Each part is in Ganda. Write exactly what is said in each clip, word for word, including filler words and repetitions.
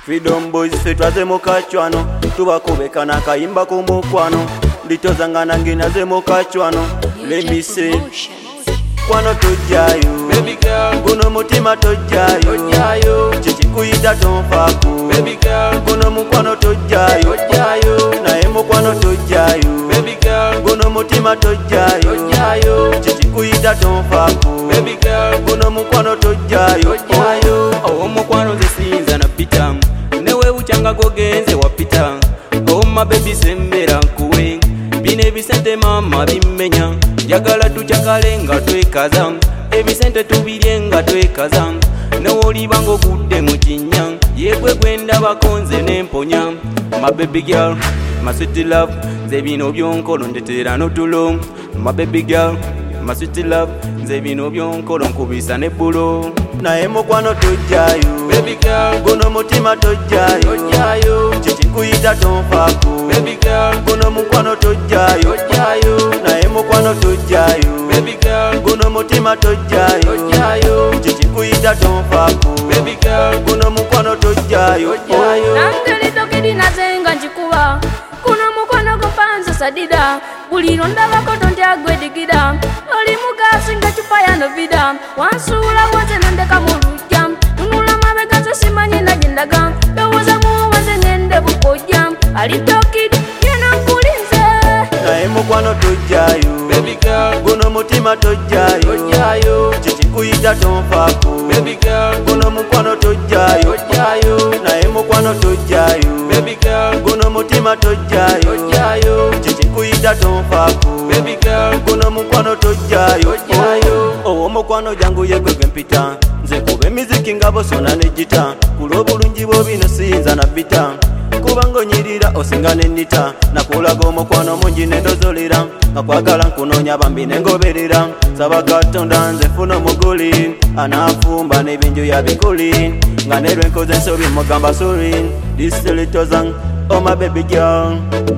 Freedom Boys ffe twaze mu kacwano tubakubeka n'akayimba ku mukwano nditozangana nginaze mu kacwano let me say kwano tojjayo baby girl guno mutima tojjayo tojjayo kikikuyita tonfaako baby girl guno mukwano tojjayo tojjayo naye mukwano tojjayo baby girl guno mutima tojjayo tojjayo kikikuyita tonfaako baby girl guno mukwano tojjayo tojjayo owo mukwano zesinza na pita newe uchanga gogenze wapita oh my baby sembera nkuwe bine bisente mama bimenya njagala tuchakale nga twekaza ebisente tubirye nga twekaza newoliba ng'ogudde mu kinnya yegwe gwenda bakonze n'emponya my baby girl my sweet love nze bino byonkolo ndetera n'otulo my baby girl my sweet love nze bino byonkolo nkubisa n'ebbulo naye mukwano tojjayo baby girl guno mutima tojjayo tojjayo kikikuyita tonfaako baby girl guno mukwano tojjayo tojjayo naye mukwano tojjayo baby girl guno mutima tojjayo tojjayo kikikuyita tonfaako baby girl guno mukwano tojjayo tojjayo nangelitokedi nazenga njikuba kuno mukwano gupanze sadida buliro ndabako tondyagwedigida oli mugasi nga cupa ya novida wansuula wanze nandeka mu lujja tunula mabega zo simanyi nagendaga lowooza muwaze ngende bukojja alitokidi yena nkulinze naye mukwano tojjayo baby girl guno mutima tojjayo tojjayo kikikuyita tonfaako baby girl guno mukwano tojjayo tojjayo naye mukwano tojjayo baby girl guno mutima tojjayo tojjayo kikikuyita tonfaako baby girl guno mukwano tojjayo tojjayo owo mukwano jangu yegwe gwe mpita nze kuba emiziki nga bosona nejita kulw'obulungi bw'obino siyinza na bita kubanga onyirira osinga nennita nakulaga omukwano mungi nendozolera akwagala nkunoonya bambi nengoberera saba katonda nze funa omuguli ananfumba n'ebinju yabikuli nga nerwenkoze ensobi mugamba sori disilitozan oh my baby girl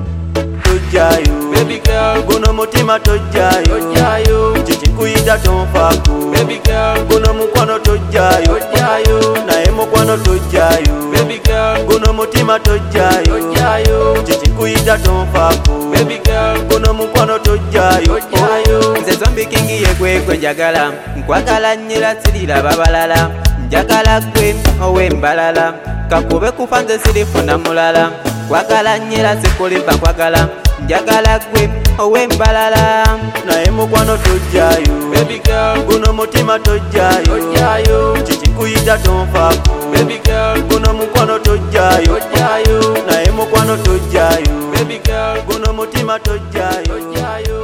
tojjayo baby girl guno mutima tojjayo tojjayo kikikuyita tonfaako baby girl guno mukwano tojjayo tojjayo naye mukwano tojjayo baby girl guno mutima tojjayo tojjayo kikikuyita tonfaako baby girl guno mukwano tojjayo tojjayo nze zombi kingi yegwegwe njagala nkwagala nnyira siriraba balala njagala gwe ow'embalala kakube kufa nze sirifuna mulala kwagala nnyira sikulimba nkwagala njagala gwe ow'embalala naye mukwano tojjayo baby girl guno mutima tojjayo tojjayo kikikuyita tonfaako baby girl guno mukwano tojjayo tojjayo naye mukwano tojjayo baby girl guno mutima tojjayo tojjayo